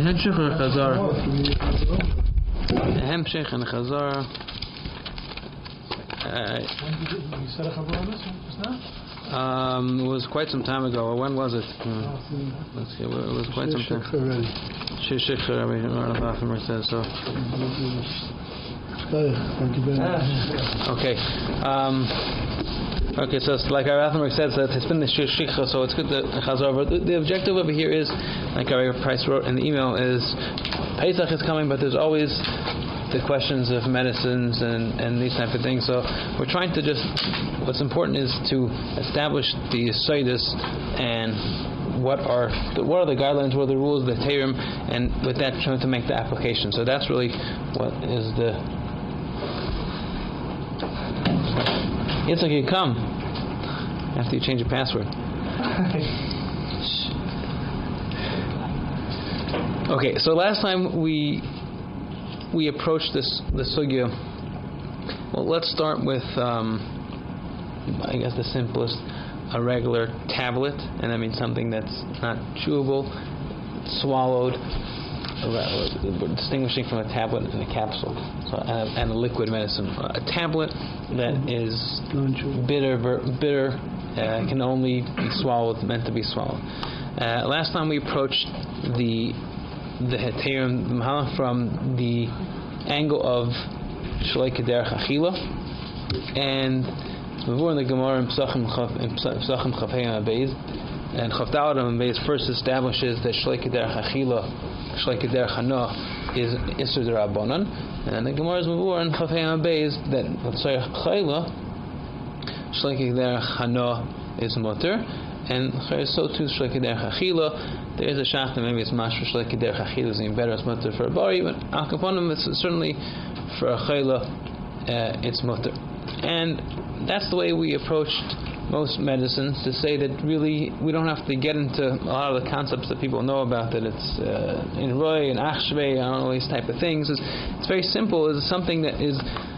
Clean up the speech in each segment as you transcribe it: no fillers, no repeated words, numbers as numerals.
Hemshech or Chazar? Hemshech and Chazar. You said a Chazar on this one just now? It was quite some time ago. When was it? Let's see. It was quite some time. Shishich Rabbi Rafemer says so. Thank you very much. Okay. Okay, so it's like our Rafemer says that it's been the Shishich, so it's good to Chazar. But the objective over here is, like our Price wrote in the email, is Pesach is coming, but there's always the questions of medicines and these type of things. So we're trying to just, what's important is to establish the Yesodus and what are the guidelines, what are the rules, the Teirim, and with that trying to make the application. So that's really what is the. It's like you come after you change your password. Okay, so last time we approached this sugya. Well, let's start with I guess the simplest, a regular tablet, and that means something that's not chewable, swallowed, distinguishing from a tablet and a capsule, so and a liquid medicine. A tablet that is bitter, can only be swallowed, meant to be swallowed. Last time we approached the Heteirim Mahalach from the angle of Shlei Kederech Achila, and before in the Gemara in Psachim Chavhei Beis and Chavdalad Beis first establishes that Shlei Kederech Achila, Shlei Kederech Hana is Isur D'Rabbanan, and the Gemara's Mavur in Chavhei Beis that L'tzorech Chayla Shlei Kederech Hana is Mutter, and so too Shlei Kederech Achila. There is a shach that maybe it's mashra Shlei Kederech Achila is even better as mutter for a bari, but al kaponim it's certainly for a chayla it's mutter. And that's the way we approached most medicines, to say that really we don't have to get into a lot of the concepts that people know about, that it's in roy and achshvei, I don't know, these type of things. It's very simple. It's something that is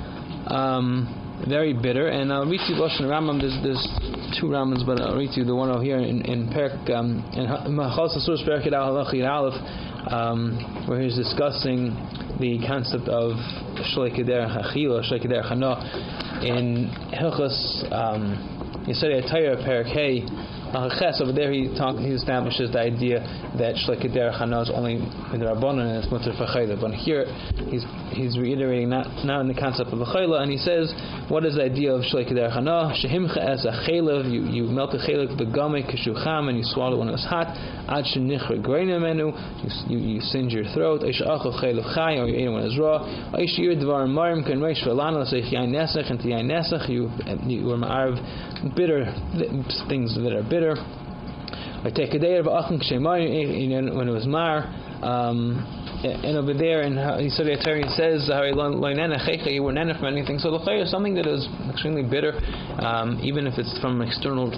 very bitter, and I'll read you Lashon Rambam. There's two Rambams, but I'll read you the one over here in Perek in Machal Sasur Perek Yidal Halachi Aleph, where he's discussing the concept of Shlei Kederech Achila, Shlei Kederech Hana in Hilchos Yesodei HaTorah Perek Hey. Over there he establishes the idea that Shlei Kederech Hana is only in the Rabbanan and it's mutter for chayla. But here he's reiterating not in the concept of a chayla, and he says, what is the idea of Shlei Kederech Hana? Shehimcha as a chaylev, you melt a chaylev begamei kishucham, and you swallow when it's hot. Ad shenichra greina menu, you singe your throat. Eish achol chaylev chay, or you eat it when it's raw. Eish yir dvar marim kan reish v'lana l'seich yain nesach, and to yain nesach you are ma'arv bitter things that are bitter. I take a day of Achim Kshemayim when it was Mar, and over there in Yesodei HaTorah says you were nana from anything. So the chayr is something that is extremely bitter, even if it's from external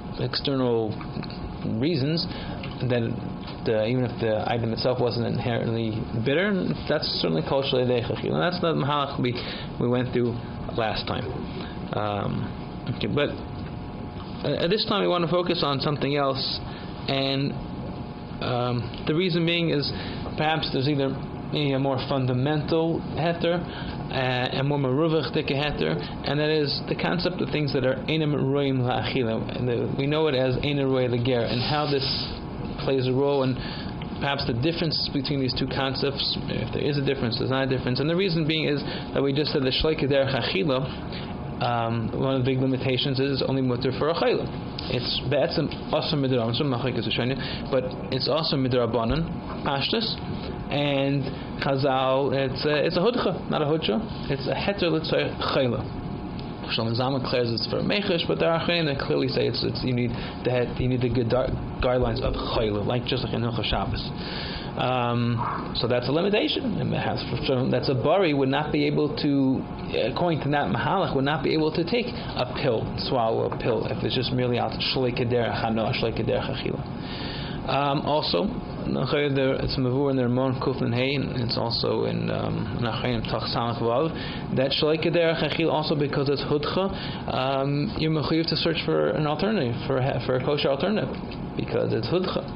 reasons. That even if the item itself wasn't inherently bitter, that's certainly called Shlei Kederech Achila. And that's the mahalach we went through last time. Okay, but at this time we want to focus on something else, and the reason being is perhaps there's either maybe a more fundamental heter, a more meruvach dika heter, and that is the concept of things that are einam roim la'achila. We know it as einam roy leger, and how this plays a role, and perhaps the difference between these two concepts, if there is a difference, there's not a difference. And the reason being is that we just said the Shlei Kederech Achila, one of the big limitations is it's only mutter for a chayla. It's be'etzem also midrabanan, but it's also midrabanan, pashtus, and chazal. It's a hudcha, not a hudcha. It's a heter l'tzorech chayla. Shalom Zalman declares it's for a mechish, but there are achrein that clearly say it's you need the good guidelines of chayla, just like in Hilchos Shabbos. So that's a limitation. That's a bari would not be able to, according to that mahalach, would not be able to take a pill, swallow a pill, if it's just merely out Shlei Kederech Hana, Shlei Kederech Achila. Also, it's mavur in the Ramon Kuflin Hay, and it's also in Nachayim Tach Samach Vav, that Shlei Kederech Achila, also because it's hudcha, you're mechuyev to search for an alternative, for a kosher alternative, because it's hudcha.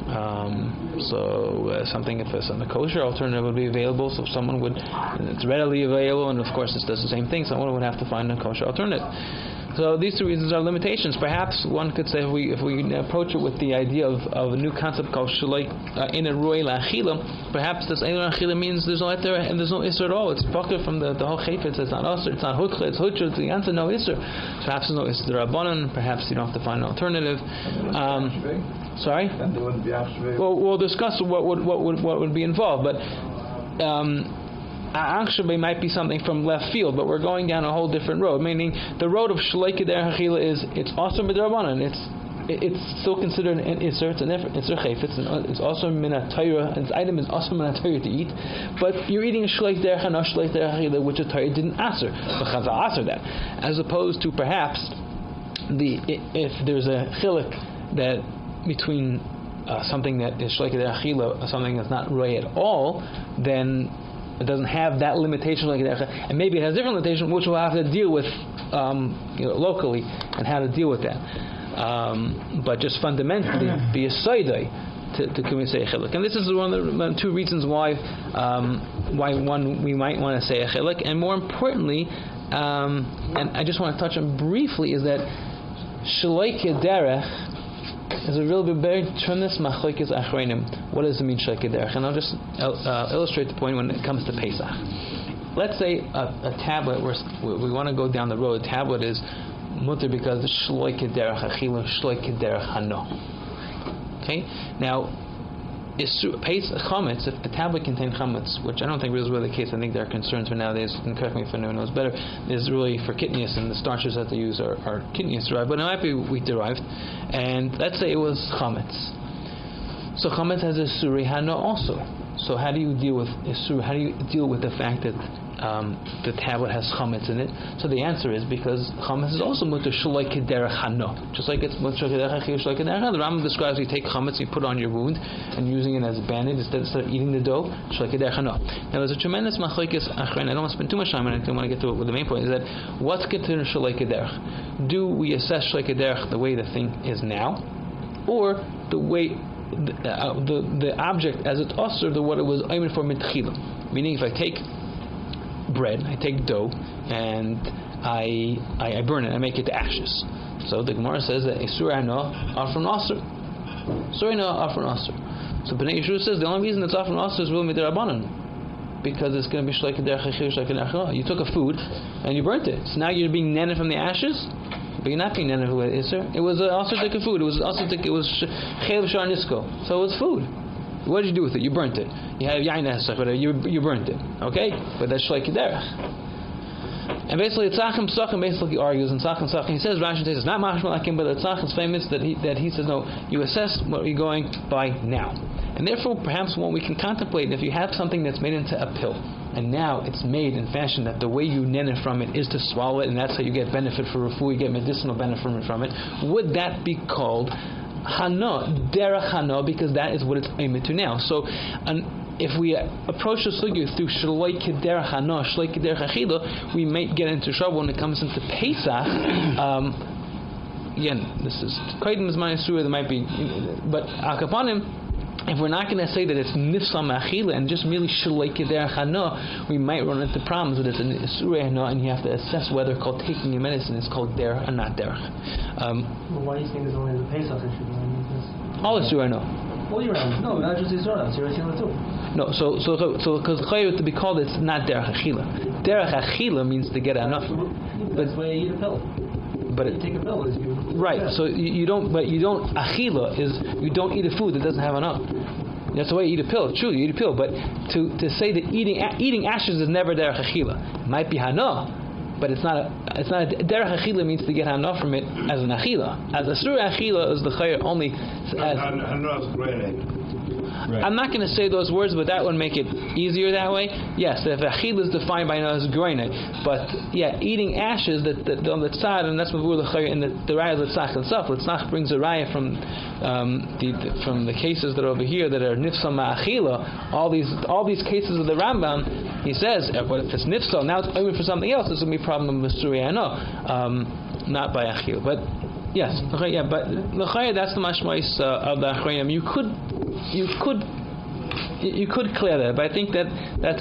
Something if a kosher alternative would be available, so someone would, it's readily available, and of course this does the same thing. Someone would have to find a kosher alternative. So these two reasons are limitations. Perhaps one could say if we approach it with the idea of a new concept called shleik in a roy la'achila, perhaps this ein la'achila means there's no iter and there's no isser at all. It's pocket from the whole chayfetz. It's not usher, it's not hukcha, it's hutcha. It's the answer, no isser. Perhaps there's no isser rabbanan. Perhaps you don't have to find an alternative. Sorry. And they wouldn't be actually. Well, we'll discuss what would be involved, but. Actually might be something from left field, but we're going down a whole different road. Meaning, the road of shleik derech achila is it's also midrabanan. It's still considered an isser. It's an isser chayfetz. It's also mina Torah. Its item is also mina Torah to eat. But you're eating a shleik derech and a shleik derech achila, which a Torah didn't aser. But Chazal aser that, as opposed to perhaps if there's a chilik that between something that is shleik derech achila, something that's not roi at all, then it doesn't have that limitation, and maybe it has different limitation, which we'll have to deal with locally, and how to deal with that. But just fundamentally, be a saydai to come and say a chilik. And this is one of the two reasons why we might want to say a chilik, and more importantly, and I just want to touch on briefly, is that shleik derech is a real bit very tremendous machlokes achronim. What does it mean shleik derech? And I'll just illustrate the point when it comes to Pesach. Let's say a tablet, we want to go down the road. A tablet is mutter because shleik derech achila, shleik derech hano. Okay, now chametz, if the tablet contains chametz, which I don't think is really the case. I think there are concerns for nowadays, and correct me if anyone knows better, is really for kitnius, and the starches that they use are kitnius derived, but it might be wheat derived. And let's say it was chametz. So chametz has a suri hana also. So how do you deal with isur? How do you deal with the fact that the tablet has chametz in it? So the answer is because chametz is also mutter shleik derech hano, just like it's mutter derech achil shleik derech hano. The Rambam describes you take chametz, you put it on your wound, and using it as a bandage instead of eating the dough. Shleik derech hano. Now there's a tremendous machlokes achron. I don't want to spend too much time on it. I want to get to it with the main point. Is that what's considered shleik derech? Do we assess shleik derech the way the thing is now, or the way the object as it's usher to what it was aimed for mitchila? Meaning, if I take bread, I take dough, and I burn it, I make it to ashes. So the Gemara says that isur hano are from asur. Isur hano are from asur. So Bnei Yeshua says the only reason it's from asur is really midrabanan, because it's going to be shleik derech achil shleik derech hano. You took a food and you burnt it, so now you're being nenen from the ashes. But you're not being nenen with isur. It was also take a food. It was chayv shar nisko. So it was food. What did you do with it? You burnt it. You have yain esach, but you burnt it. Okay, but that's shleik derech. And basically, Tzachim Sachim basically argues, and Tzachim Sachim, he says, Rashi says it's not mashma lakim, but Tzachim is famous that he says no. You assess what you're going by now, and therefore perhaps what we can contemplate, if you have something that's made into a pill, and now it's made in fashion that the way you nen from it is to swallow it, and that's how you get benefit for refu, you get medicinal benefit from it. Would that be called hana, derech hana, because that is what it's aimed to now? So, if we approach the sugya through shleik derech hana, shleik derech achila, we may get into trouble when it comes into Pesach. Again, this is kaidim is ma'asura. There might be, but akapanim. If we're not going to say that it's nifsal ma'achila and just merely shleik derech hana, we might run into problems that it's an isur hana, and you have to assess whether called taking your medicine is called derech or not derech. Well, why do you think it's only the Pesach issue? All isur hana. All year round. No, not just Isur hana. It's your Achila too. No, so because chayyur to be called, it's not derech achila. Derech achila means to get enough. That's why you eat a pill. But you take a pill, is you right. So you don't achila is you don't eat a food that doesn't have enough. That's the way you eat a pill. True, you eat a pill, but to say that eating ashes is never derech achila. It might be hana, but it's not derech achila means to get hana from it as an achila. As a surah achila is the chayyur only. Hana is grain. Right. I'm not going to say those words, but that would make it easier that way. Yes, if achila is defined by as groine, but yeah, eating ashes that on the tzad, and that's what we're in the raya l'tzach itself. L'tzach brings a raya from the cases that are over here that are nifsal ma'achila. All these cases of the Rambam, he says, but if it's nifsal, now it's only for something else. This will be a problem with surya, not by achila, but. Yes, okay, yeah, but that's the mashmais of the Achronim. You could clear that, but I think that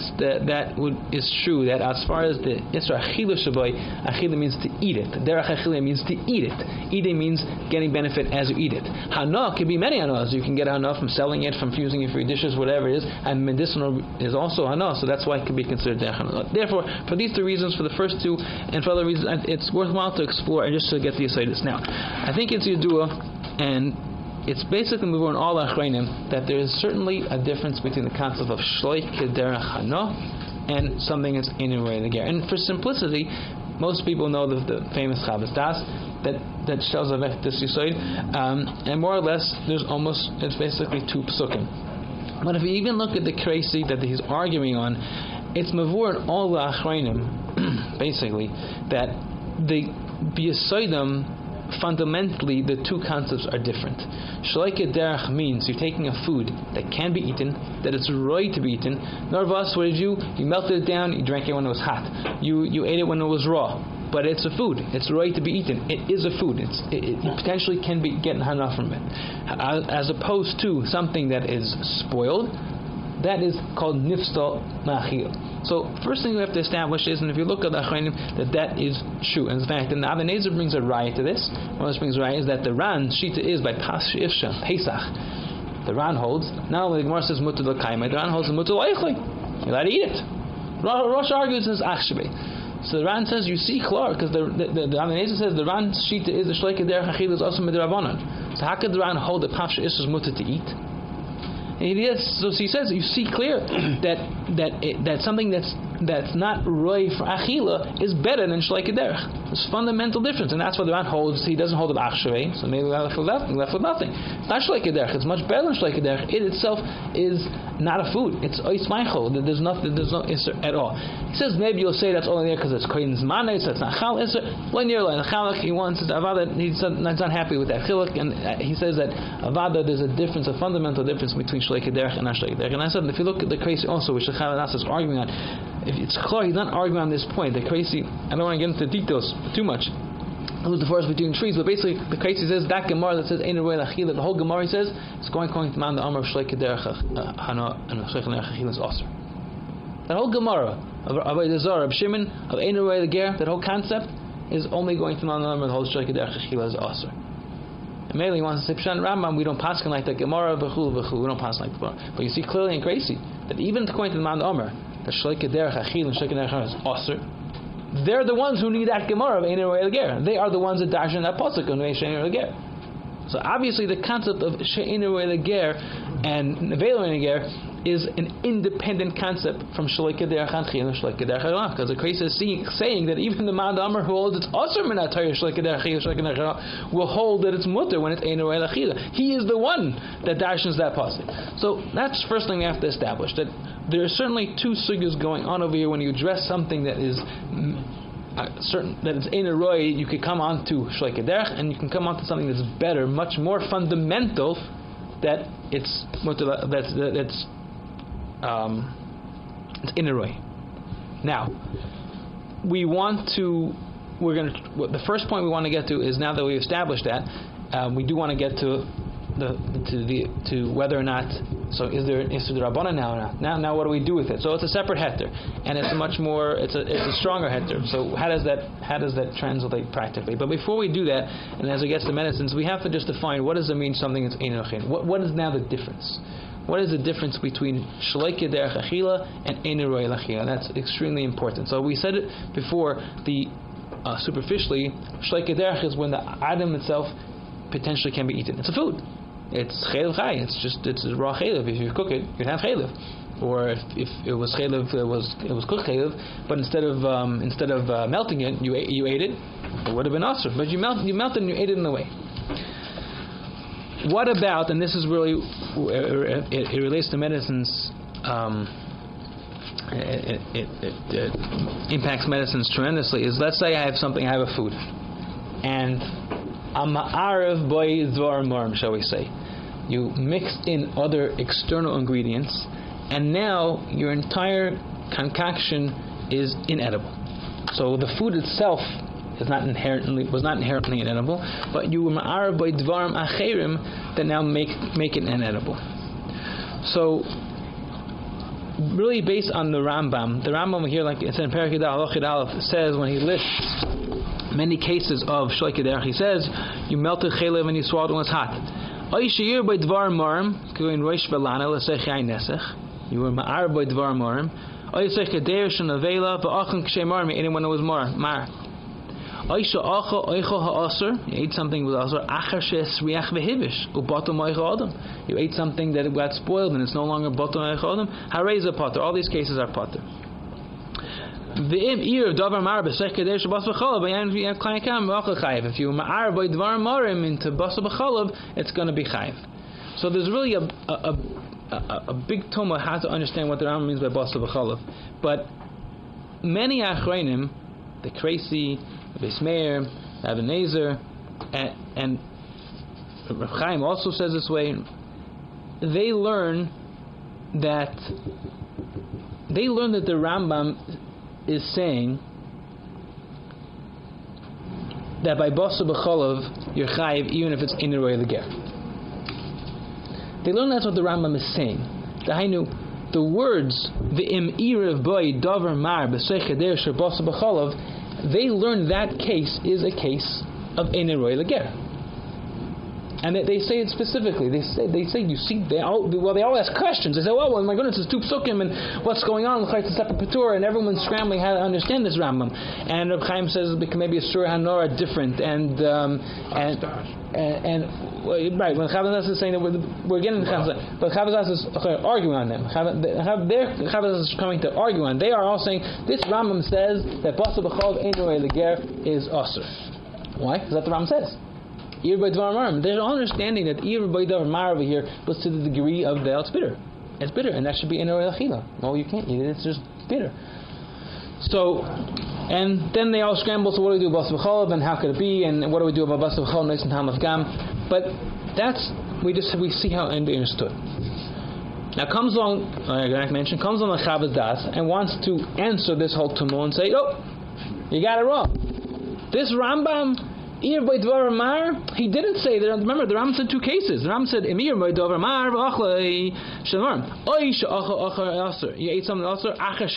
is true. That as far as the Isra Achila Shabai, Achila means to eat it. Derech Achila means to eat it. Eating means getting benefit as you eat it. Hana can be many hanas. You can get hana from selling it, from fusing it for your dishes, whatever it is. And medicinal is also hana, so that's why it can be considered derech hana. Therefore, for these two reasons, for the first two, and for other reasons, it's worthwhile to explore and just to get the asaitis. Now, I think it's Yedua, and it's basically moving on all achreinim that there is certainly a difference between the concept of shloik derech hana and something that's in a way the And for simplicity, most people know the famous Chavos Das that shows a this yisoid, and more or less it's basically two psukim. But if you even look at the crazy that he's arguing on, it's mavur in all the achreinim basically that the biyasoidim, fundamentally the two concepts are different. Shloike derech means you're taking a food that can be eaten, that it's right to be eaten. Narvas, what did you melted it down, you drank it when it was hot. You ate it when it was raw. But it's a food. It's right to be eaten. It is a food. It potentially can be getting hana from it. As opposed to something that is spoiled, that is called nifstal ma'achil. So first thing we have to establish is, and if you look at the Achronim, that is true. And in fact, the Abba Nezer brings a raya to this. One of this brings a raya is that the Ran Shita is by Pas Ifsha Pesach. The Ran holds not only the Gemara says mutar l'kaimai, the Ran holds the mutar l'eichli. You're allowed to eat it. Rosh argues as achshebe. So the Ran says you see klar because the Abba Nezer says the Ran Shita is the shleika derech achil is also midrabanan. So how could the Ran hold the Pas Ifsha is mutar to eat? So he says you see clear that something that's not roy for achila is better than shleika derech. There's a fundamental difference, and that's what the Ran holds. He doesn't hold it achshavei, so maybe we're left with nothing. It's not shleika derech. It's much better than shleika derech. It itself is not a food. It's ois meichel. There's no iser at all. He says maybe you'll say that's only there because it's koyin zmanei, so it's not chal iser. When you're like chalak, he wants avada. He's not happy with that chiluk, and he says that avada there's a difference, a fundamental difference between shleika derech and not shleika derech. And I said if you look at the crazy also, which the Chavos is arguing on, if it's clear he's not arguing on this point. The crazy, I don't want to get into details too much. Who's the forest between trees? But basically, the crazy says that Gemara that says Ein Roy Lachila. The whole Gemara says it's going to man the Amar of Shleika Derech Hana and Shleika Derech Achila is Aser. That whole Gemara of Avodah Zarah, of Shimon, of Ein Roy Lager, that whole concept is only going to man the Amar of the whole Shleika Derech Achila is Aser. And maybe he wants to say Pshan Rambam. We don't pass like that Gemara v'chul. We don't pass like the Gemara. But you see clearly and crazy that even according to the man the Amar, the Shleika Derech Achila and Shleika Derech Hana is Aser. They're the ones who need that Gemara of Ein Roy Lager. They are the ones that darshan that pasuk on Ein Roy Lager. So obviously the concept of Ein Roy Lager and Nevelo Lager is an independent concept from Shleika Derech Achila and Shleika Derech Hana, because the Kreis is saying that even the man Amar who holds it's Aser Minat Torah Shleika Derech Achila Shleika Derech Hana will hold that it's mutter when it's Ein Roy Achila. He is the one that darshans that pasuk. So that's the first thing we have to establish, that there are certainly two sugyas going on over here. When you address something that is certain that it's Ein Roy, you can come on to Shleika Derech, and you can come on to something that's better, much more fundamental, that it's it's Ein Roy. Now, the first point we want to get to is, now that we've established that, we do want to get to whether or not, so is there an Issur D'Rabbanan now or not? Now what do we do with it? So it's a separate heter, and it's a stronger heter. So how does that translate practically? But before we do that, and as it gets to medicines, we have to just define what does it mean something that's Ein Roy. What is now the difference? What is the difference between Shleika Derech Achila and Ein Roy Lachila? That's extremely important. So we said it before. Superficially, Shleika Derech is when the item itself potentially can be eaten. It's a food. It's chaylev chai. It's a raw chaylev. If you cook it, you'd have chaylev. Or if it was chaylev, it was cooked chaylev. But instead of melting it, you ate it. It would have been aser. But you melted and you ate it in the way. What about, and this is really it relates to medicines. It impacts medicines tremendously. Is, let's say I have a food, and I'm ma'arev boy dvar marm, shall we say? You mix in other external ingredients, and now your entire concoction is inedible. So the food itself was not inherently inedible, but you were ma'arav by dvarim acherim that now make it inedible. So, really based on the Rambam here, like it's in Perek Yudal Halachah Aleph, says when he lists many cases of shleika derech, he says you melted chelev and you swallowed when it's hot. You were ma'arav by dvarim marim. Anyone who was mar. You ate something with asur. You ate something that got spoiled and it's no longer batal meichel adam. Hareza potter. All these cases are potter. If you ma'ar by dvar marim into basa b'chalav, it's going to be chayiv. So there's really a big tuma how to understand what the Rambam means by basa b'chalav. But many achreinim, the Kreisi, the Beis Meir, the Ebenezer, and Rav Chaim also says this way. They learn that the Rambam is saying that by basa b'chalav you're chayiv even if it's in the roy leger. They learn that's what the Rambam is saying. The words v'im irav boy davar mar b'seichader shel basa b'chalav, they learn that case is a case of in the roy leger. And they say it specifically. They say you see they all ask questions. They say, well, my goodness, it's two psukim and what's going on? It's a separate patur, and everyone's scrambling how to understand this Rambam. And Reb Chaim says maybe a Surah Hanor are different, and right when Chavaz is saying that we're getting the Chavaz, but Chavaz is arguing on them. Chavaz is coming to argue on. They are all saying this Rambam says that basa b'chalav ein roei leger is asur. Why? Because that's what the Rambam says. They're understanding that Ir by Davar Mar over here was to the degree of the it's bitter. It's bitter, and that should be in a achila. Well, you can't eat it; it's just bitter. So, and then they all scramble. So, what do we do about basa b'chalav, and how could it be? And what do we do about basa b'chalav, nice and tam of gam? But that's we see how it understood. Now comes along the Chavaz Das and wants to answer this whole tumult and say, "Oh, you got it wrong. This Rambam." He didn't say that. Remember, the Rambam said two cases. The Rambam said, "Emir by Dover Mar v'achlei shalom." You ate something also.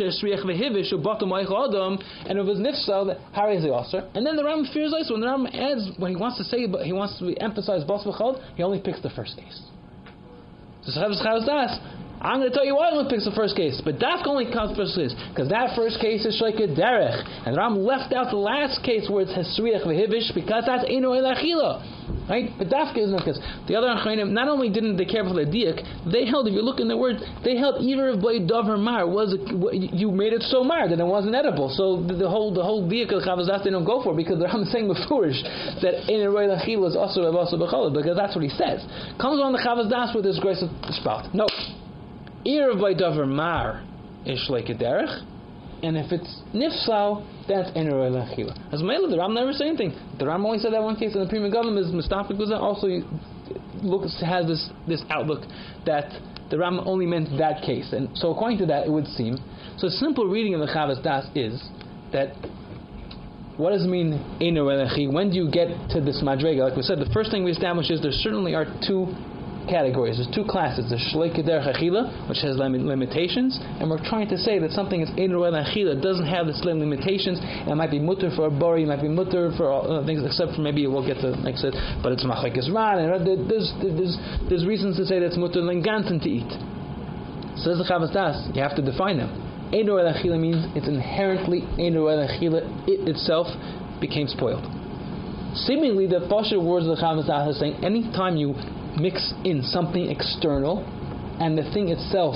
And it was nifsal that harei ze aser. And then the Rambam fears also when the Rambam adds what he wants to say, but he wants to emphasize bas v'chal. He only picks the first case. So Chavaz Das. I'm going to tell you why I only picks the first case, but Dafka only counts the first case because that first case is shleika derech, and Ram left out the last case where it has sriach v'hivish because that's eino elachila, right? But Dafka is not because the other achreinim not only didn't they care for the diak, they held, if you look in the words, they held either of blade davar mar you made it so mar that it wasn't edible. So the whole diak of Chavaz Das they don't go for because the Ram is saying beforish that eino elachila is also b'asa b'chalav because that's what he says. Comes on the Chavaz Das with this grace of spout. No. Ir by Davar Mar is shleika derech, and if it's nifsal, that's eino elachila. As Mela, the Ram never said anything. The Ram only said that one case, and the Prima Gadol is Mustafik was also has this outlook that the Ram only meant that case, and so according to that, it would seem. So a simple reading of the Chavaz Das is that what does it mean eino elachila? When do you get to this madrega? Like we said, the first thing we establish is there certainly are two categories. There's two classes. There's shleika derech achila, which has limitations, and we're trying to say that something is ein roel achila doesn't have the same limitations, and it might be mutter for a bori, it might be mutter for all things, except for maybe we'll get to next it, but it's machlekes ran, and there's reasons to say that it's mutter linganten to eat. Says the Chavaz Das, you have to define them. Ein roel achila means it's inherently ein roel achila. It itself became spoiled. Seemingly, the posher words of the Chavaz Das are saying anytime you mix in something external and the thing itself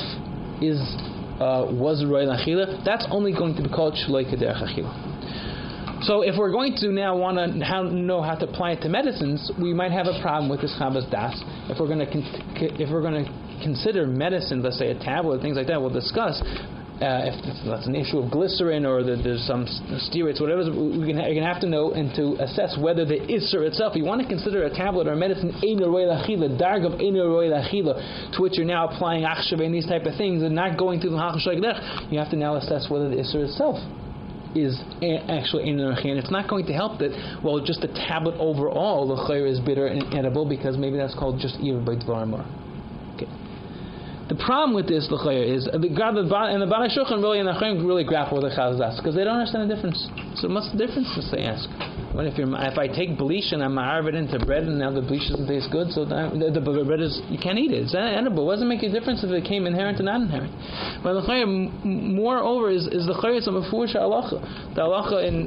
was roy l'achila, that's only going to be called shleika derech achila. So if we're going to now want to know how to apply it to medicines, we might have a problem with this Chavaz Das. If we're going to consider medicine, let's say a tablet, things like that, we'll discuss. If that's an issue of glycerin or there's some steroids, whatever, you're going to have to know and to assess whether the isser itself, you want to consider a tablet or a medicine eino roy l'achila, darg of eino roy l'achila, to which you're now applying achshav and these type of things and not going through the halach shleika derech, you have to now assess whether the isser itself is actually in the hand. It's not going to help that, well, just a tablet overall, the chayr is bitter and edible, because maybe that's called just ir by dvar mar. Okay. The problem with this, the chayr, is the Baalei Shulchan really and the Chayim really grapple with the Chavos Das because they don't understand the difference. So what's the difference? They ask. What if I take bleach and I'm ma'arv it into bread and now the bleach doesn't taste good, so the bread is, you can't eat it. It's edible. It doesn't make a difference if it came inherent or not inherent. But the chayim, moreover, is the chayim is a mefurish halacha. The halacha in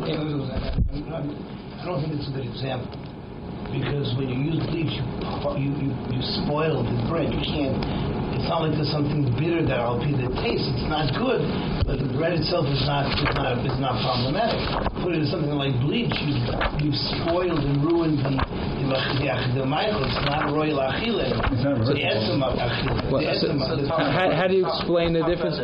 I don't think it's a good example because when you use bleach, you spoil the bread. You can't. It's not like there's something bitter that I'll be the taste. It's not good, but the bread itself is not problematic. Put it in something like bleach, you've spoiled and ruined the Michael. It's not royal achila. It's not the esem of achila. How do you explain the difference?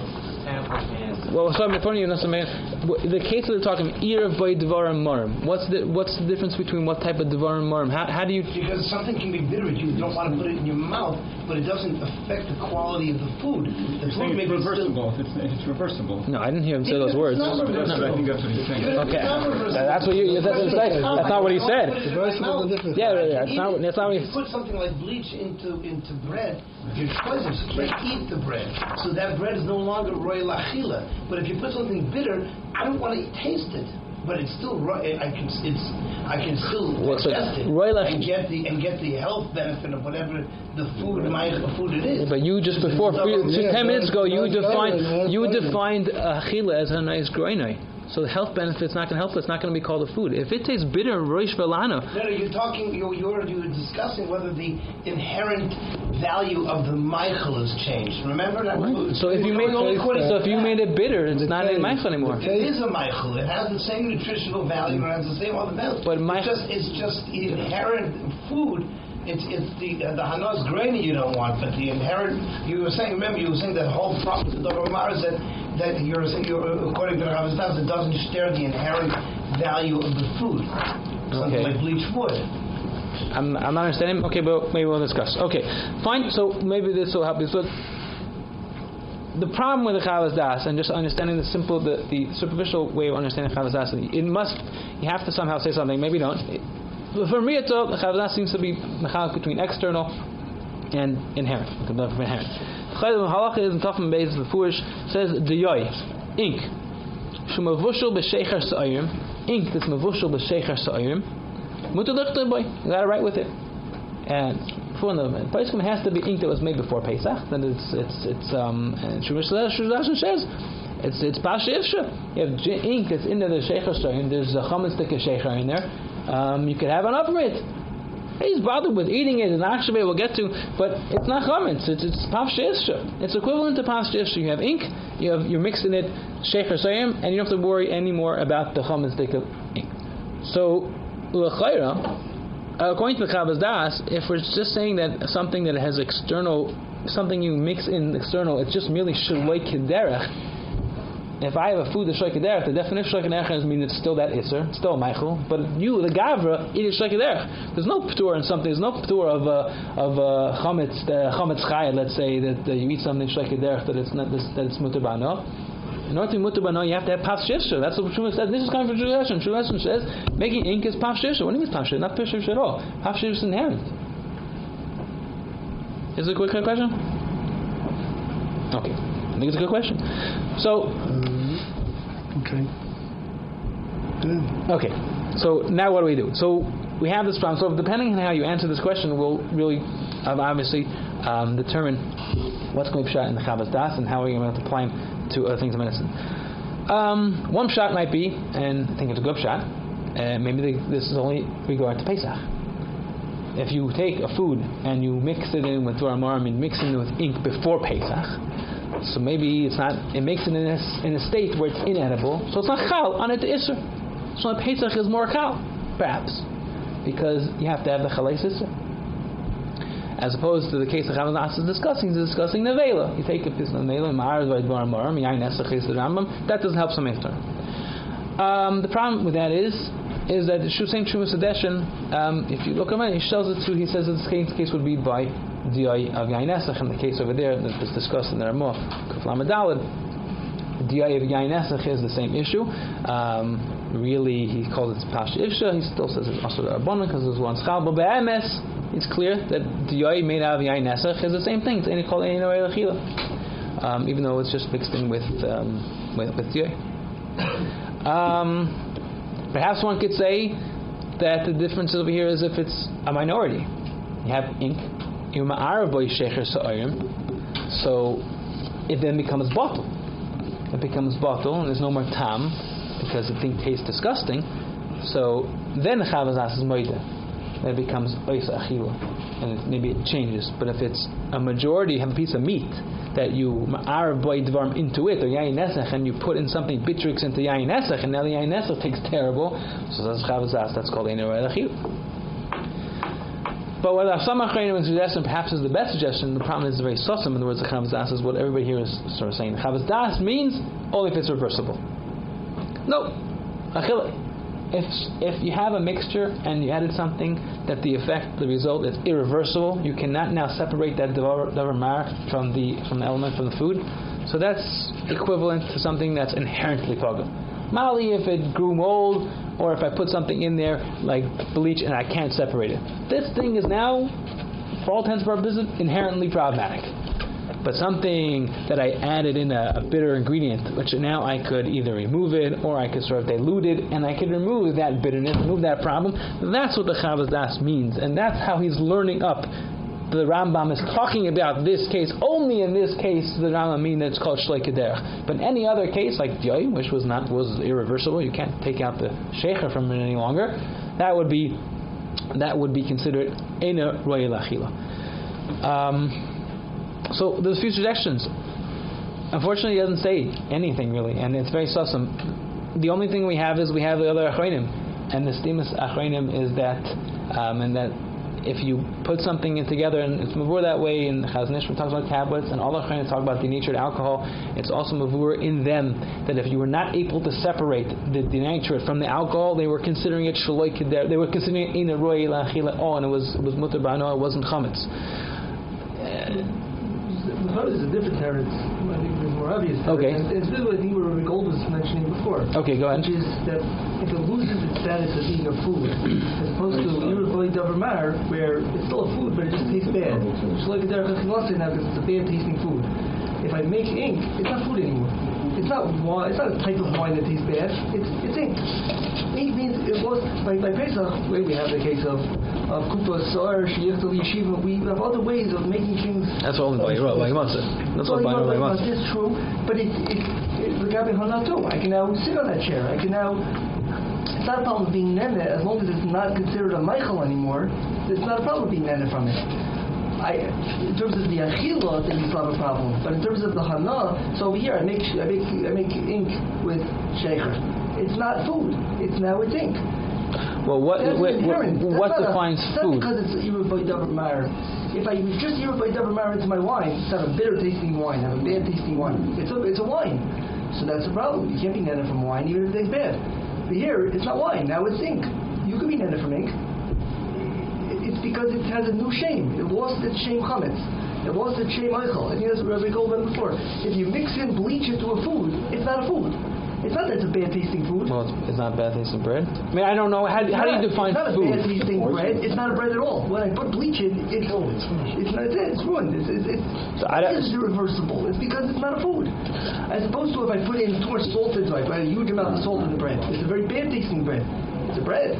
Well, so before you know, the case that they're talking ir by dvarim marim. What's the difference between what type of dvarim marim? How do you? Because something can be bitter, you don't want to put it in your mouth, but it doesn't affect the quality of the food. The food may be reversible. It's reversible. No, I didn't hear him say those words. I think that's what he's saying. Okay, that's what you. That's not what he said. Yeah, that's not what he. If you put something like bleach into bread, you're poisonous. You can't eat the bread, so that bread is no longer royal achila. But if you put something bitter, I don't want to taste it. But it's still I can still digest it and get the health benefit of whatever the food it is. But you just before 10 minutes ago you defined achila as a nice groinai. So the health benefit's not going to help. It's not going to be called a food. If it tastes bitter, roish velana. No, you're discussing whether the inherent value of the Michael has changed. Remember that? So if you made it bitter, it's not a Michael anymore. It is a Michael. It has the same nutritional value and has the same other values. But it's just inherent food. It's the hanos grainy you don't want, but the inherent. You were saying that whole problem to the Omar is that you're according to the Chavos Das, it doesn't share the inherent value of the food. Something like bleach wood. I'm not understanding. Okay, but maybe we'll discuss. Okay, fine. So maybe this will help you. So the problem with the Chavos Das and just understanding the superficial way of understanding Chavos Das, you have to somehow say something. Maybe don't. For me, the Chavos Das seems to be between external and inherent. Halacha is in Tafim Beis Befurish says diyoy ink shemavushel b'sheicher sa'ayim ink that's mavushel b'sheicher sa'ayim mutar lichter boy. You got to write with it. And for the Pesachim has to be ink that was made before Pesach. Then it's Shumash says it's pasha ifsha. You have ink that's in there. The sheicher sa'ayim. There's a chametz stick of sheicher in there. You could have an upper it. He's bothered with eating it, and actually we'll get to, but it's not chametz. It's pavshesha. It's equivalent to pavshesha. You have ink, you're mixing it shecher sayim, and you don't have to worry anymore about the chametz stick of ink. So l'chayra, according to the Chavos Das, if we're just saying that something that has external, something you mix in external, it's just merely shaloi kederech. If I have a food that's shaloi kederech, the definition of shaloi kederech means it's still that iser, it's still a Michael. But you, the gavra, eat it shaloi kederech. There's no p'tur in something. There's no p'tur of chametz chayat. Let's say that you eat something shaloi kederech that it's mutar bano. In order to be mutar bano, you have to have pav shivsha. That's what Shmuel says. This is coming from Shmuel. Shmuel says making ink is pav shivsha. What do you mean pav shivsha? Not pav shivsha at all. Pav shivsha is inherent. Is it a quick question? Okay. I think it's a good question. So, okay. So now what do we do? So we have this problem. So depending on how you answer this question, will really obviously determine what's going to be shot in the Chavos Das and how we're going to apply them to other things in medicine. One shot might be, and I think it's a good shot. Maybe this is only regard to Pesach. If you take a food and you mix it in with Dvar Marim and mix it with ink before Pesach, so maybe it's not. It makes it in a state where it's inedible. So it's not chal on it iser. So on Pesach is more chal, perhaps, because you have to have the chalais iser. As opposed to the case that Chavos Das is discussing nevela. You take a piece of nevela, ma'arz by dvar maram, yain esachis the Rambam. That doesn't help some iftar. The problem with that is that the same Shumas Sedeshin. If you look at it, he says that the case would be by Diyai of Yain Esach, in the case over there that was discussed in the Ramah, Kuf Lamed Daled, Diyai of Yain Nesach is the same issue. Really, he calls it Pasha Ifsha. He still says it's also Rabbanon because there's one schal. But be'emes, it's clear that Diyai made out of Yain Nesach is the same thing. It's called Ein Orei L'Chila, even though it's just mixed in with Diyai. Perhaps one could say that the difference over here is if it's a minority. You have ink, so it then becomes bottle. It becomes bottle, and there's no more tam because the thing tastes disgusting. So then the Chavaz As is moida. It becomes oisa achila, and maybe it changes. But if it's a majority, you have a piece of meat that you ma'arav boy dvarm into it, or yayin nesach, and you put in something bitrix into yayin nesach, and now the yayin nesach tastes terrible. So that's Chavaz As. That's called ein orei l'chila. But what some Achreinim suggestion perhaps is the best suggestion, the problem is very sussum. In the words of Chavaz Das is what everybody here is sort of saying. Chavaz Das means only if it's reversible. No, achila. If you have a mixture and you added something that the result is irreversible, you cannot now separate that davar mar from the element from the food. So that's equivalent to something that's inherently paga. Mali, if it grew mold, or if I put something in there like bleach and I can't separate it. This thing is now, for all intents and purposes, inherently problematic. But something that I added in a bitter ingredient, which now I could either remove it or I could sort of dilute it, and I could remove that bitterness, remove that problem. That's what the Chavaz Das means, and that's how he's learning up. The Rambam is talking about this case. Only in this case the Rambam means that it's called Shlei Kederach. But in any other case, like Diyai, which was irreversible, you can't take out the shecher from it any longer. That would be considered Eina Roya L'Achila. So there's a few suggestions. Unfortunately, he doesn't say anything really, and it's very sussum. The only thing we have the other Achreinim, and the Stimus Achreinim is that, and that if you put something in together, and it's mavur that way, and Chazon Ish talks about tablets, and all the Achreinim talk about denatured alcohol, it's also mavur in them that if you were not able to separate the denatured from the alcohol, they were considering it shaloi keder, they were considering it in a roy la'achila, and it was mutar ba'ano, it wasn't chametz. It's a different teretz. I think it's more obvious. Okay. And it's really what I think what Rabbi Gold was mentioning before. Okay, go ahead. Which is that if it loses its status of being a food, as opposed to Yeruboi Davar Mar, where it's still a food, but it just tastes bad. Just like a derech chilasei now, because it's a bad tasting food. If I make ink, it's not food anymore. It's not wine. It's not a type of wine that tastes bad. It's ink. Ink means it was by Pesach. We have the case of kupa sar sheyichtal yeshiva. We have other ways of making things. That's only by Yimasa. That's all by Yimasa. It's true, but it's the Gabi Hana too. I can now sit on that chair. I can now. It's not a problem being nene as long as it's not considered a Michael anymore. It's not a problem being nene from it. In terms of the achila, I think it's not a problem. But in terms of the hana, so over here I make ink with shecher. It's not food. It's ink. Well, what defines food? Not because it's Yeruboi Davar Mar. If I just Yeruboi Davar Mar into my wine, it's not a bitter tasting wine, have a bad tasting wine. It's a wine. So that's a problem. You can't be nene from wine even if it tastes bad. But here, it's not wine. Now it's ink. You could be nene from ink. It's because it has a new shame. It lost its shame chametz. It lost its shame eichel. I think that's what Rabbi Gold said before. If you mix in bleach into a food, it's not a food. It's not that it's a bad tasting food. Well, it's not bad tasting bread. I mean, I don't know. How do you define food? It's not a bad tasting bread. It's not a bread at all. When I put bleach in, it's ruined. It's irreversible. It's because it's not a food. As opposed to if I put in too much salt into it, I put a huge amount of salt in the bread. It's a very bad tasting bread. It's a bread.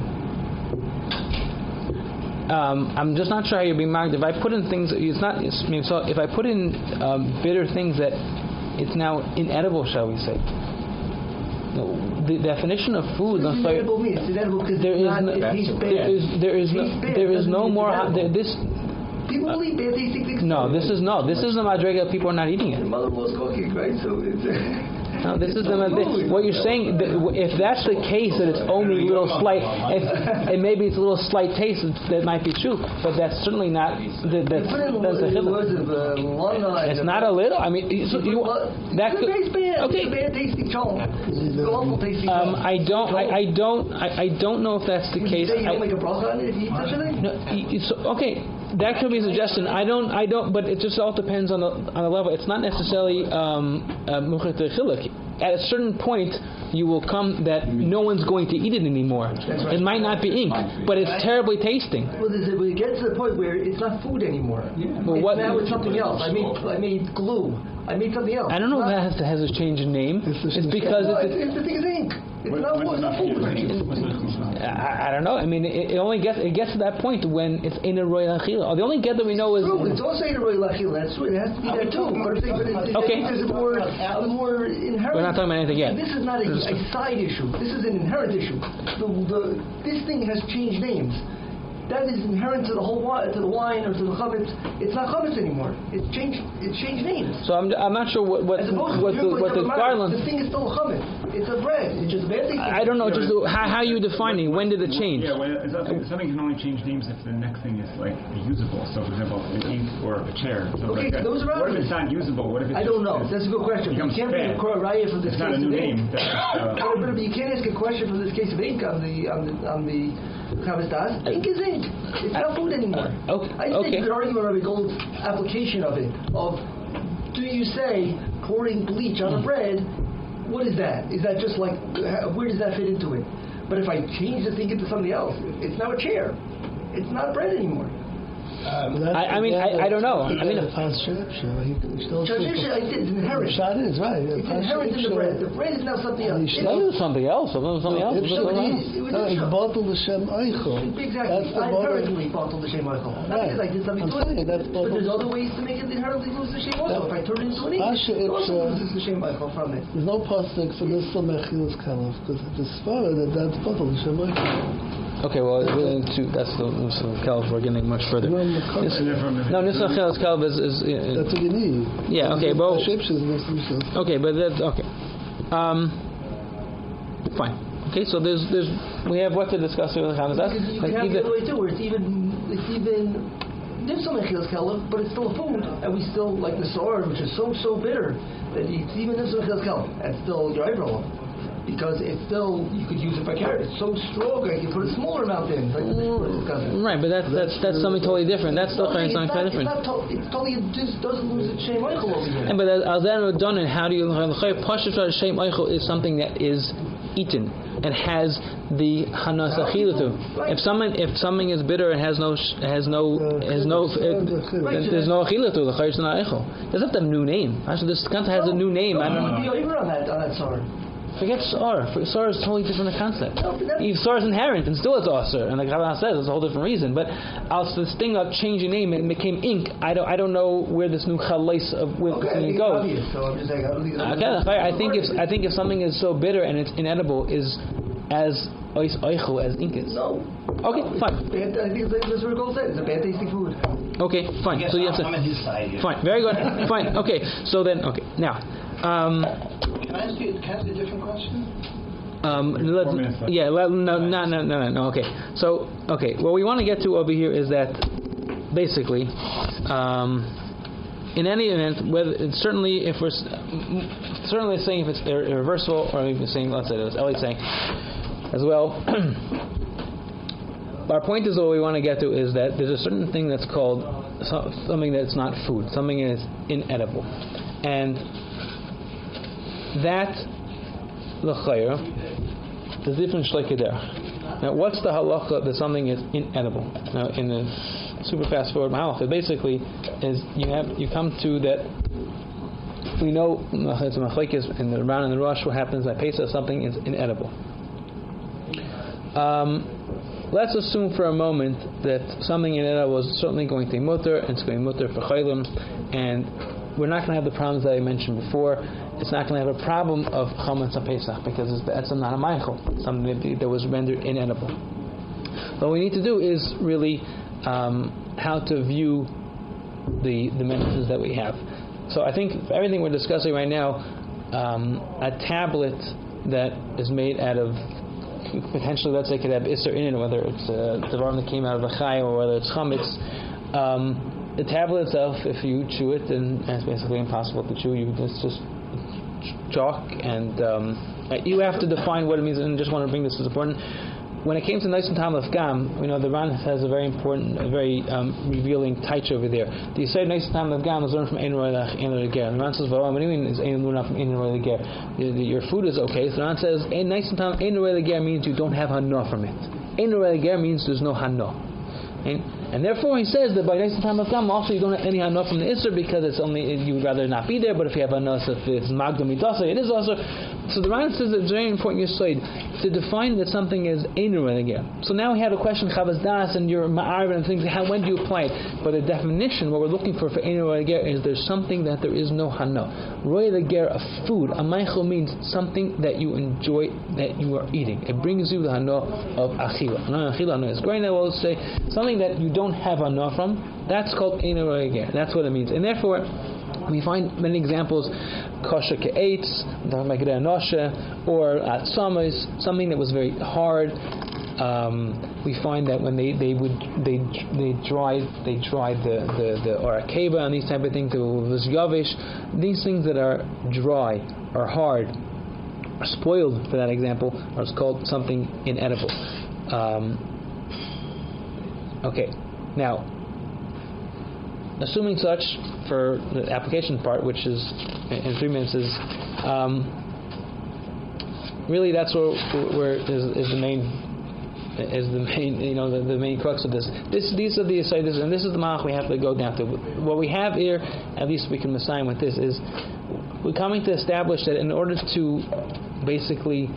I'm just not sure how you're being marked. If I put in things, it's not. So if I put in bitter things that it's now inedible, shall we say? No, the definition of food. What does inedible mean? It's inedible because there is no more. This. People will eat bad tasting things. No, this is the madriga. People are not eating it. Your mother was cooking, right? So it's. No, this is what you're saying. If that's the case, that it's only a little slight, and maybe it's a little slight taste, that might be true. But that's certainly not. That's a chiluk. It's not a little. I mean, that could. Okay. Bad tasting chong. It's awful tasting chong. I don't know if that's the case. You don't make a bracha on it if you eat such a thing. No, okay. That could be a suggestion. I don't, but it just all depends on the level. It's not necessarily muchet chiluk. at a certain point you will come that no one's going to eat it anymore. right. It might not be ink, but it's terribly tasting. Well, we get to the point where it's not food anymore. Well, Now it's something else. I made glue. I made something else. I don't know if that has a change in name. It's because it's the thing is ink. It's not food. I don't know. I mean, it only gets to that point when it's in a royal achila. The only get that we know is True, it's also in a royal achila. That's true. It has to be there too. But Okay. there's a more inherent. We're not talking about anything yet. This is not a side issue. This is an inherent issue. This thing has changed names. That is inherent to the whole wine, to the wine or to the chametz. It's not chametz anymore. It's changed names. So I'm not sure what the garland. The thing is still chametz. It's a bread. It's just a bad thing. I don't know. Just how you defining when did it change? Yeah, well, something can only change names if the next thing is like usable. So, for example, an ink or a chair. Okay, like that. those are What if obvious. it's not usable? What if it's I don't know. That's a good question. You becomes can't bad? bring a raya from this It's not case a new of ink. name. But you can't ask a question from this case of ink on the chametz das. Ink is ink. It's not food anymore. I think you could argue on Rabbi Gold's application of it. Do you say pouring bleach on a bread? What is that? Is that just like where does that fit into it? But if I change the thing into something else, it's now a chair. It's not bread anymore. I don't know. I mean, It's inherent. Shot is right. It's inherent in the bread. The bread is now something else. that is something else. Something else. It's bottled L'Shem Eichel. Exactly. I inherently bottled the Shem Eichel. Not because I did something to it. That's But there's other ways to make it inherently lose the Shem also. If I turn it into an ink, it also loses the Shem Eichel from it. There's no pasuk for this Mechilas Kalav because it's svara that's bottled L'Shem Eichel. Okay, well, that's the Kelv. We're getting much further. No, Nissan Chelas Kelv is that's what you need. Yeah. Okay, well. Okay, but that's okay. Fine. Okay, so we have what to discuss with the Chametz. You can have it the other way too, where it's even Nimsa Mechilas Kalav, but it's still a food, and we still like the sword, which is so bitter that it's even Nimsa Mechilas Kalav, and still your eyebrow. Because it's still, you could use it for carrot. It's so strong, I can put a smaller amount in. Right, but that's something totally different. That's still something quite different. It's totally, it just doesn't lose its Shem Eichel over here. But as done, how do you Pashut Shem Eichel is something that is eaten and has the Hanas Achilatu. If something is bitter and there's no Achilatu, the Chayr Sana Eichel. It doesn't have to have a new name. Actually, this kanta has a new name. I don't know. On that sword. Forget Sar. Sar is totally different concept. If Sar is inherent and still it's Asr, and like Rabbi says, it's a whole different reason. But this thing of changing name and it became ink, I don't know where this new chalais of where this thing goes. I think if something is so bitter and it's inedible is as oichel as ink is. No. Okay, fine. I think that's what Gold said. It's a bad tasting food. Okay, fine. Yes, So you have I'm at his side here. Fine. Very good. Fine. Okay. So then, okay. Now. Can I ask you a different question? No. Okay. So, okay. What we want to get to over here is that, basically, in any event, whether it's certainly if we're certainly saying if it's irreversible, or even saying, let's say, as Ellie's saying, as well. Our point is what we want to get to is that there's a certain thing that's called something that's not food, something that is inedible, and that l'chayr, there's different shleikei derech. Now, what's the halacha that something is inedible? Now, in the super fast forward halacha, basically is you come to that. We know it's a machlekes in the Ran and the Rosh. What happens by Pesach? Something is inedible. Let's assume for a moment that something inedible is certainly going to be mutter, and it's going to be mutter for chaylim, and we're not going to have the problems that I mentioned before. It's not going to have a problem of chametz on Pesach because it's not a meichel, something that was rendered inedible. What we need to do is really how to view the medicines that we have. So I think for everything we're discussing right now, a tablet that is made out of potentially, let's say, could have isser in it, whether it's the varm that came out of the chay or whether it's chametz. The tablet itself, if you chew it, then it's basically impossible to chew. It's just chalk, and you have to define what it means. And I just want to bring this as important. when it came to Nisan Tam of Gam, we know the Ran has a very important, a very revealing taich over there. The Yisrael Nisan Tam of Gam is learned from Ein Roy Leger. The Ran says, "What do you mean is Ein Roy Leger? Your food is okay." So the Ran says, Nisan Tam Ein Roy Leger means you don't have hana from it. Ein Roy Leger means there's no hana. And therefore he says that by Nisan Tam of Gam also you don't have any hana from the Isser because it's only, you would rather not be there, but if you have hana, if it's Magdam Mitasa, it is also. So the Ran says it's very important your side to define that something is Ein Roy Leger. So now we have a question, Chavas Das and your Ma'arv and things, when do you apply it? But the definition, what we're looking for Ein Roy Leger is there's something that there is no hana. Roy Leger, a food, a meichel means something that you enjoy, that you are eating. It brings you the hana of achila. No, achila is great. I will say something that you don't have hana from. That's called Ein Roy Leger. That's what it means. And therefore, we find many examples, kosher ke'etz, or at something that was very hard. We find that when they dried the orakeba and these type of things, it was yavish. These things that are dry or hard, or spoiled, for that example, are called something inedible. Okay, now, assuming such, for the application part, which is in 3 minutes, is really that's where is the main, the main crux of this. These are the aside, and this is the malach we have to go down to. What we have here, at least we can assign with this, is we're coming to establish that in order to basically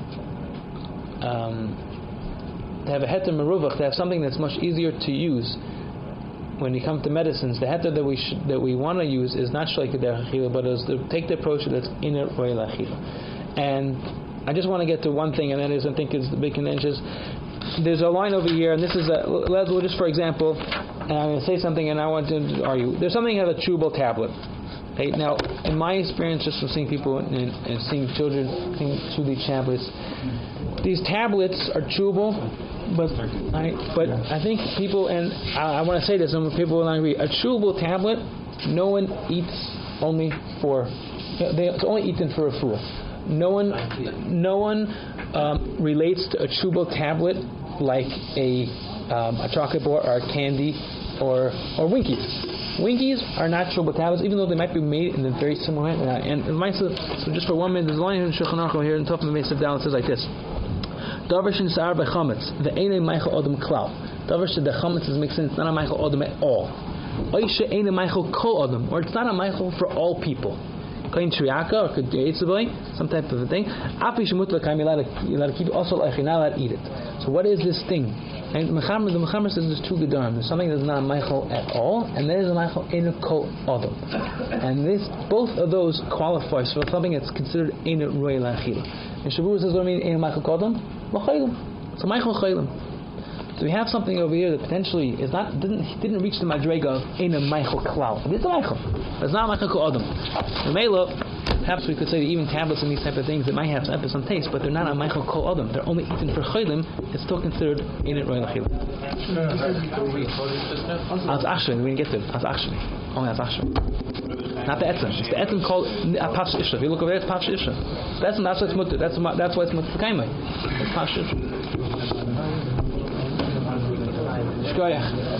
to have a heter meruvach, to have something that's much easier to use. When you come to medicines, the heter that we want to use is not shleika derech achila, but is to take the approach that's iner roy l'achila. And I just want to get to one thing, and that is, I think it's the big contention. There's a line over here, and this is just for example, and I'm going to say something, and I want to argue. There's something called a chewable tablet. Okay, now, in my experience, just from seeing people and seeing children chew these tablets, these tablets are chewable. But I think people, and I want to say this, and people will not agree. A chewable tablet, no one eats only for. It's only eaten for a fool. No one relates to a chewable tablet like a chocolate bar or a candy or Winkies. Winkies are not chewable tablets, even though they might be made in a very similar way. And so just for 1 minute, there's a line in Shulchan Aruch here in the top of the Mesa Down. It says like this. Davar shin sa'ar b'chametz ve'enei meichel odom klal. Davar she the chametz is mixed in, it's not a meichel odom at all. Oishe enei meichel kol odom, or it's not a meichel for all people. Kain triaka or could some type of a thing. Afi shemut l'kaim, you're allowed to keep it. Also, you're not allowed to eat it. So what is this thing? And the Mechaber says there's 2 gedarim. There's something that's not a meichel at all, and there is a meichel enei kol odom. And both of those qualifies for something that's considered enei roy l'achila. And Shavuot says, what do you mean, Meichel Kodam? So Meichel Chaylim. So we have something over here that potentially is not, didn't reach the Madrega of Eina Meichel Klau. It's a Meichel. It's not Meichel Kodam. The Mela, perhaps we could say that even tablets and these type of things, they might have some taste, but they're not a Meichel Kodam. They're only eaten for Chaylim. It's still considered Eina Roy Lachil. As Ashrin, we didn't get to it. As Ashrin. Only as Ashrin. Not the etzem. It's the etzem called Pavsh Isha. If you look over there, it's Pavsh Isha. That's why it's mutter. That's why it's mutter kaimai. It's Pavsh Isha. Shkoyach.